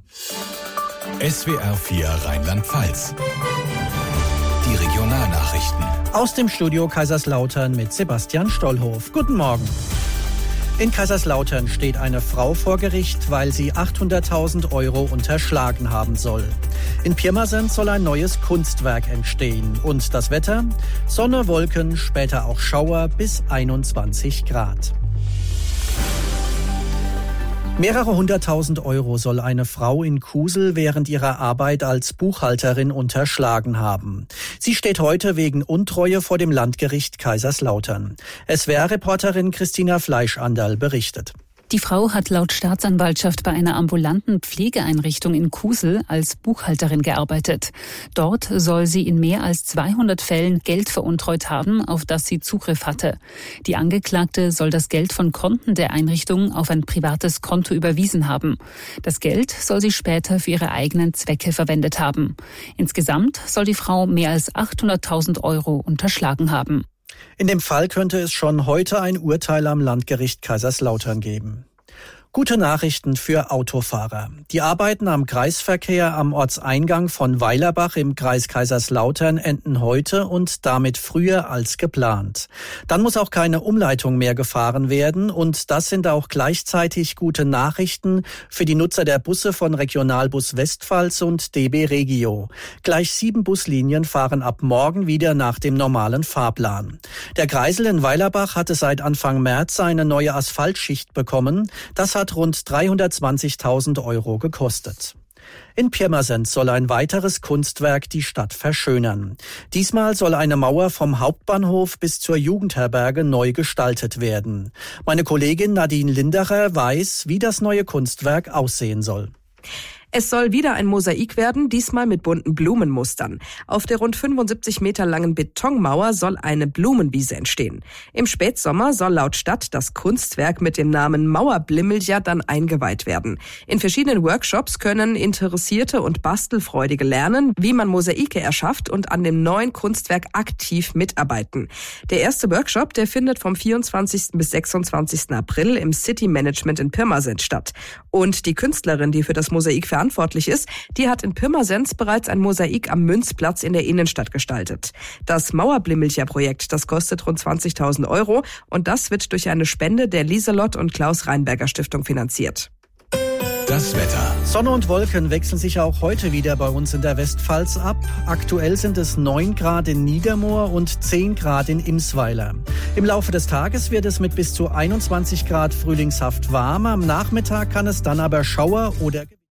SWR 4 Rheinland-Pfalz. Die Regionalnachrichten. Aus dem Studio Kaiserslautern mit Sebastian Stollhof. Guten Morgen. In Kaiserslautern steht eine Frau vor Gericht, weil sie 800.000 € unterschlagen haben soll. In Pirmasens soll ein neues Kunstwerk entstehen. Und das Wetter? Sonne, Wolken, später auch Schauer bis 21 Grad. Mehrere 100.000 € soll eine Frau in Kusel während ihrer Arbeit als Buchhalterin unterschlagen haben. Sie steht heute wegen Untreue vor dem Landgericht Kaiserslautern. SWR-Reporterin Christina Fleischanderl berichtet. Die Frau hat laut Staatsanwaltschaft bei einer ambulanten Pflegeeinrichtung in Kusel als Buchhalterin gearbeitet. Dort soll sie in mehr als 200 Fällen Geld veruntreut haben, auf das sie Zugriff hatte. Die Angeklagte soll das Geld von Konten der Einrichtung auf ein privates Konto überwiesen haben. Das Geld soll sie später für ihre eigenen Zwecke verwendet haben. Insgesamt soll die Frau mehr als 800.000 € unterschlagen haben. In dem Fall könnte es schon heute ein Urteil am Landgericht Kaiserslautern geben. Gute Nachrichten für Autofahrer. Die Arbeiten am Kreisverkehr am Ortseingang von Weilerbach im Kreis Kaiserslautern enden heute und damit früher als geplant. Dann muss auch keine Umleitung mehr gefahren werden und das sind auch gleichzeitig gute Nachrichten für die Nutzer der Busse von Regionalbus Westpfalz und DB Regio. Gleich 7 Buslinien fahren ab morgen wieder nach dem normalen Fahrplan. Der Kreisel in Weilerbach hatte seit Anfang März eine neue Asphaltschicht bekommen. Das hat rund 320.000 € gekostet. In Pirmasens soll ein weiteres Kunstwerk die Stadt verschönern. Diesmal soll eine Mauer vom Hauptbahnhof bis zur Jugendherberge neu gestaltet werden. Meine Kollegin Nadine Linderer weiß, wie das neue Kunstwerk aussehen soll. Es soll wieder ein Mosaik werden, diesmal mit bunten Blumenmustern. Auf der rund 75 Meter langen Betonmauer soll eine Blumenwiese entstehen. Im Spätsommer soll laut Stadt das Kunstwerk mit dem Namen Mauerblimmelja dann eingeweiht werden. In verschiedenen Workshops können Interessierte und Bastelfreudige lernen, wie man Mosaike erschafft und an dem neuen Kunstwerk aktiv mitarbeiten. Der erste Workshop, der findet vom 24. bis 26. April im City Management in Pirmasens statt. Und die Künstlerin, die für das Mosaik verantwortlich ist, die hat in Pirmasens bereits ein Mosaik am Münzplatz in der Innenstadt gestaltet. Das Mauerblimmelcher-Projekt, das kostet rund 20.000 € und das wird durch eine Spende der Lieselott und Klaus Reinberger Stiftung finanziert. Das Wetter. Sonne und Wolken wechseln sich auch heute wieder bei uns in der Westpfalz ab. Aktuell sind es 9 Grad in Niedermoor und 10 Grad in Imsweiler. Im Laufe des Tages wird es mit bis zu 21 Grad frühlingshaft warm. Am Nachmittag kann es dann aber Schauer oder